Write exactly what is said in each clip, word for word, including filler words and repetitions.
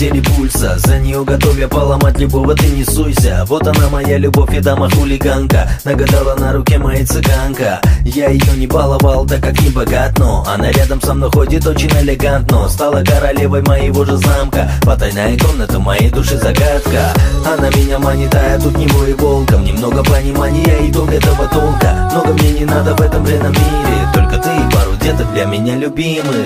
пределе пульса. За нее готов я поломать любого, ты не суйся. Вот она моя любовь и дама хулиганка. Нагадала на руке моя цыганка. Я ее не баловал, так как не богат, но она рядом со мной ходит очень элегантно. Стала королевой моего же замка. Потайная комната моей души загадка. Она меня манит, а я тут не мой волком. Немного понимания и итог этого толка. Много мне не надо в этом бренном мире. Только ты и пару деток для меня любимых.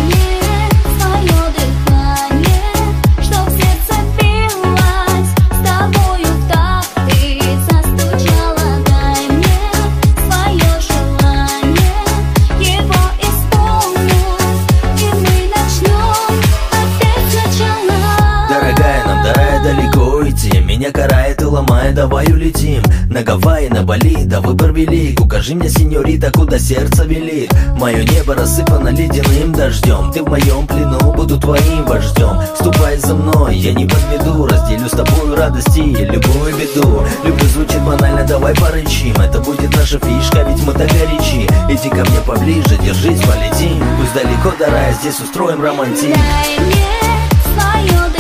Меня карает и ломает, давай улетим на Гавайи, на Бали, да выбор велик. Укажи мне, сеньорита, куда сердце велит. Мое небо рассыпано ледяным дождем. Ты в моем плену, буду твоим вождем. Ступай за мной, я не подведу. Разделю с тобой радости и любую беду. Люблю звучит банально, давай порычим. Это будет наша фишка, ведь мы так горячи. Иди ко мне поближе, держись, полетим. Пусть далеко до рая, здесь устроим романтик. Дай мне свое